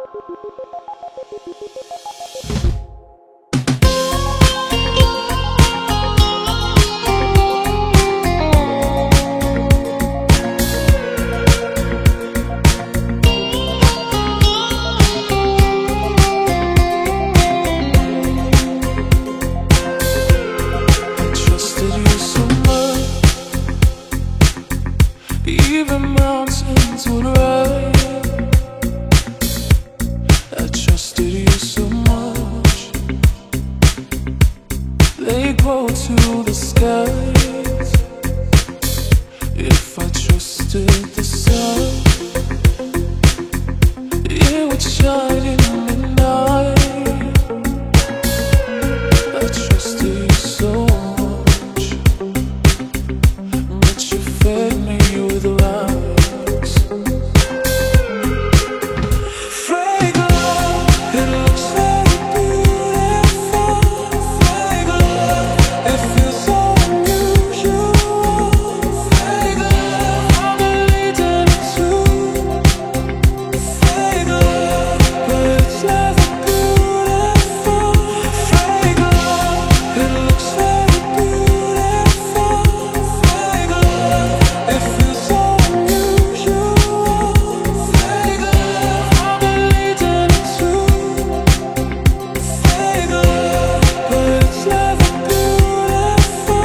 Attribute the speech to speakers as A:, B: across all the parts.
A: Even mountains would rise. I trusted you so much. They grow to the skies. If I trusted the sun, it would shine in the night. I trusted you so much, but you fed me with lies. Fragrant, it looks very beautiful. Fragrant, it feels so unusual. Fragrant, I believed in it too. Fragrant, but it's never beautiful. Fragrant, it looks very beautiful. Fragrant, it feels so unusual. Fragrant, I believed in it too. Fragrant, but it's never beautiful.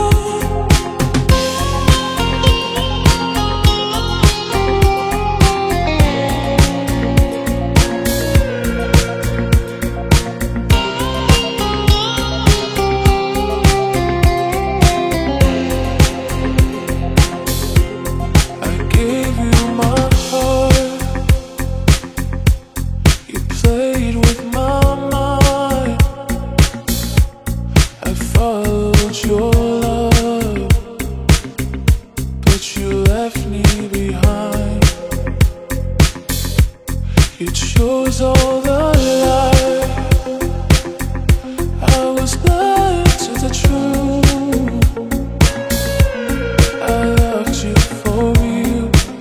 A: I gave you my heart. You played with my mind. I followed your love, but you left me behind. You chose all the lies. I was blind to the truth. I loved you for you.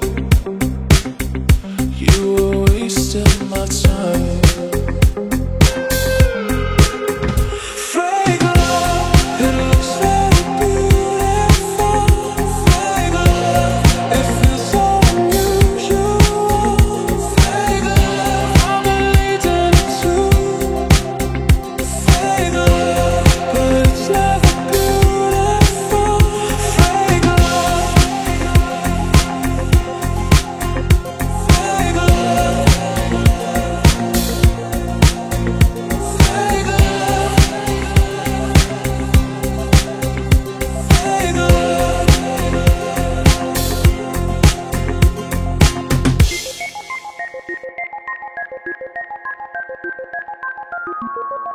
A: You were wasting my time. Fragrant, it looks very beautiful. Fragrant, it feels so unusual. Fragrant, I believed in it too. Fragrant, but it's never beautiful. Fragrant, fragrant.